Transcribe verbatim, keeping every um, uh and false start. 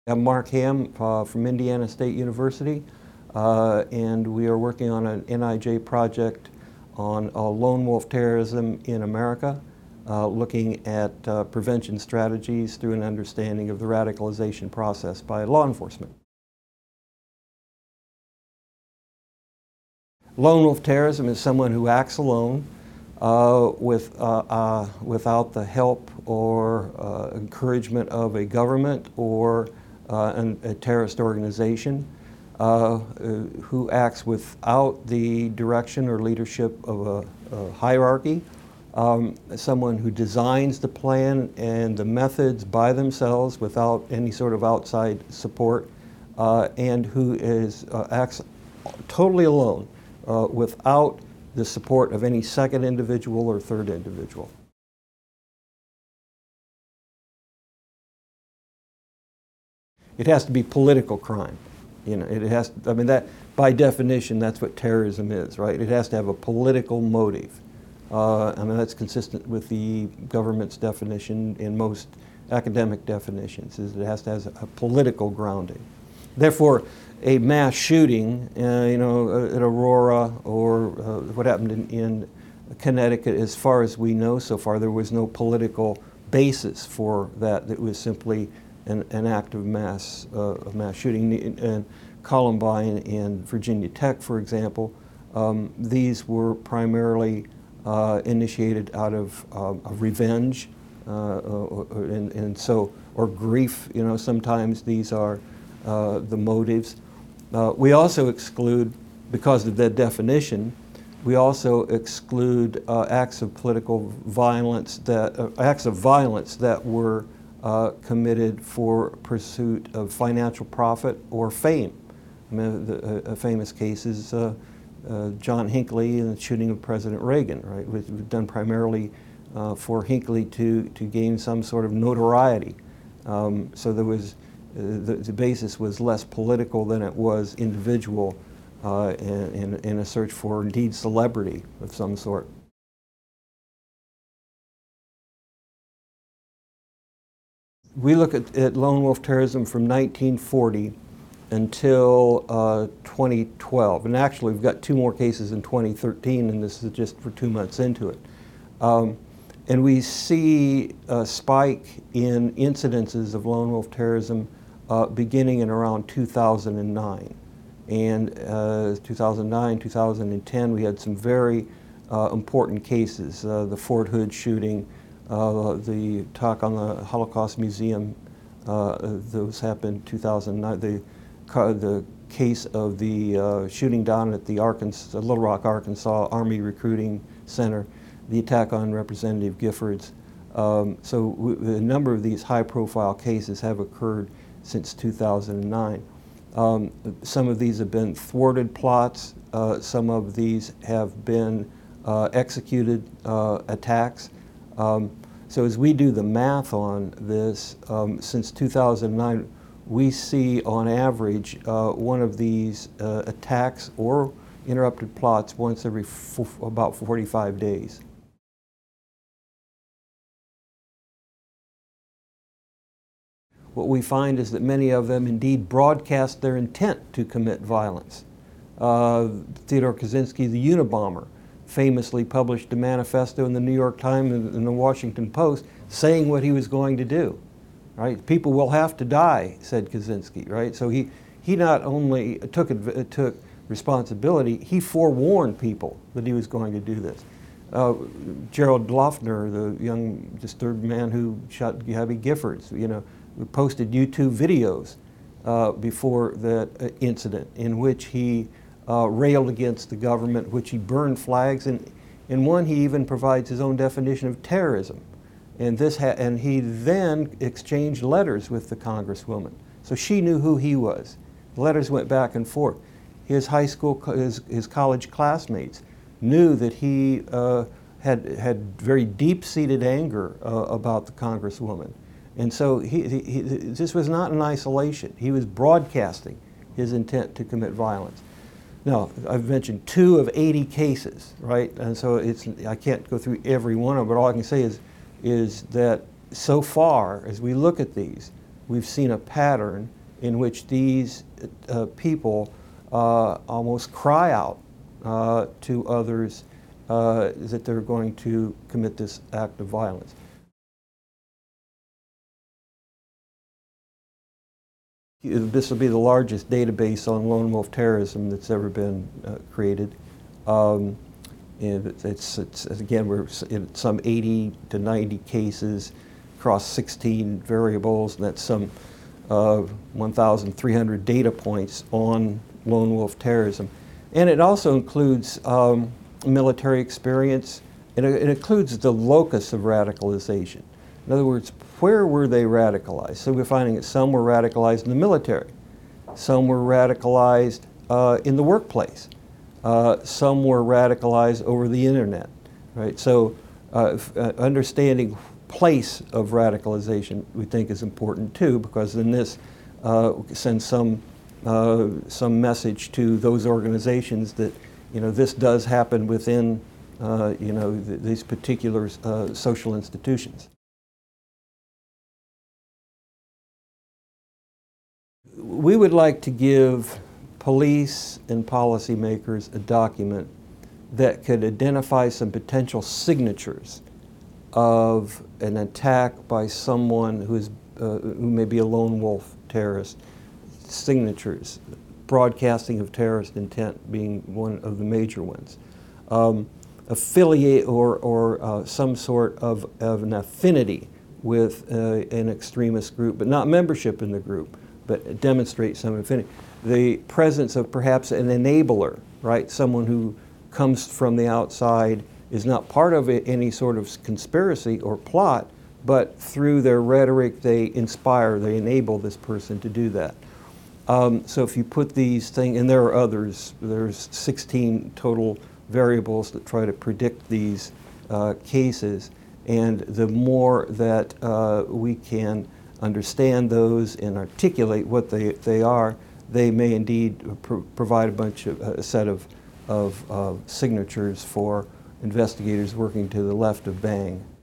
I'm Mark Ham uh, from Indiana State University, uh, and we are working on an N I J project on uh, lone wolf terrorism in America, uh, looking at uh, prevention strategies through an understanding of the radicalization process by law enforcement. Lone wolf terrorism is someone who acts alone uh, with, uh, uh, without the help or uh, encouragement of a government or uh, an, a terrorist organization, uh, uh, who acts without the direction or leadership of a, a hierarchy, um, someone who designs the plan and the methods by themselves without any sort of outside support, uh, and who is, uh, acts totally alone. Uh, without the support of any second individual or third individual. It has to be political crime. You know, it has, I mean, that, by definition, that's what terrorism is, right? It has to have a political motive. Uh, I mean, that's consistent with the government's definition in most academic definitions, is it has to have a political grounding. Therefore, a mass shooting, uh, you know, at Aurora or uh, what happened in, in Connecticut, as far as we know so far, there was no political basis for that. It was simply an, an act of mass, uh, of mass shooting. And Columbine and Virginia Tech, for example, um, these were primarily uh, initiated out of, um, of revenge, uh, or, or, and, and so, or grief. You know, sometimes these are uh, the motives. Uh, we also exclude, because of that definition, we also exclude uh, acts of political violence that, uh, acts of violence that were uh, committed for pursuit of financial profit or fame. I mean, the, a, a famous case is uh, uh, John Hinckley and the shooting of President Reagan, right? It was done primarily uh, for Hinckley to, to gain some sort of notoriety. Um, so there was The, the basis was less political than it was individual, uh, in, in, in a search for, indeed, celebrity of some sort. We look at, at lone wolf terrorism from nineteen forty until uh, twenty twelve. And actually, we've got two more cases in twenty thirteen, and this is just for two months into it. Um, and we see a spike in incidences of lone wolf terrorism Uh, beginning in around two thousand nine. And uh, two thousand nine, two thousand ten, we had some very uh, important cases. Uh, the Fort Hood shooting, uh, the attack on the Holocaust Museum, uh, those happened in two thousand nine. The, the case of the uh, shooting down at the Arkansas, Little Rock, Arkansas Army Recruiting Center, the attack on Representative Giffords. Um, so a number of these high-profile cases have occurred since two thousand nine. Um, some of these have been thwarted plots. Uh, some of these have been uh, executed uh, attacks. Um, so as we do the math on this, um, since two thousand nine, we see on average uh, one of these uh, attacks or interrupted plots once every f about forty-five days. What we find is that many of them indeed broadcast their intent to commit violence. Uh, Theodore Kaczynski, the Unabomber, famously published a manifesto in the New York Times and the Washington Post saying what he was going to do. Right? People will have to die, said Kaczynski. Right? So he, he not only took, took responsibility, he forewarned people that he was going to do this. Uh, Gerald Loeffner, the young disturbed man who shot Gabby Giffords, you know, we posted YouTube videos uh, before that uh, incident in which he uh, railed against the government, which he burned flags, and in one he even provides his own definition of terrorism. And, this ha and he then exchanged letters with the Congresswoman. So she knew who he was. The letters went back and forth. His high school, his, his college classmates knew that he uh, had, had very deep-seated anger uh, about the Congresswoman. And so he, he, he, this was not in isolation. He was broadcasting his intent to commit violence. Now, I've mentioned two of eighty cases, right? And so it's, I can't go through every one of them, but all I can say is, is that so far, as we look at these, we've seen a pattern in which these uh, people uh, almost cry out uh, to others uh, that they're going to commit this act of violence. This will be the largest database on lone wolf terrorism that's ever been uh, created. Um, and it's, it's, again, we're in some eighty to ninety cases across sixteen variables, and that's some uh, one thousand three hundred data points on lone wolf terrorism. And it also includes um, military experience, and it, it includes the locus of radicalization. In other words, where were they radicalized? So we're finding that some were radicalized in the military, some were radicalized uh, in the workplace, uh, some were radicalized over the internet, right? So uh, uh, understanding place of radicalization we think is important too, because then this uh, sends some uh, some message to those organizations that, you know, this does happen within uh, you know th these particular uh, social institutions. We would like to give police and policymakers a document that could identify some potential signatures of an attack by someone who is uh, who may be a lone wolf terrorist. Signatures, broadcasting of terrorist intent being one of the major ones. Um, affiliate or, or uh, some sort of, of an affinity with uh, an extremist group, but not membership in the group, but demonstrate some affinity. The presence of perhaps an enabler, right? Someone who comes from the outside, is not part of any sort of conspiracy or plot, but through their rhetoric they inspire, they enable this person to do that. Um, so if you put these things, and there are others, there's sixteen total variables that try to predict these uh, cases, and the more that uh, we can understand those and articulate what they, they are, they may indeed pr provide a bunch of, a set of, of uh, signatures for investigators working to the left of Bang.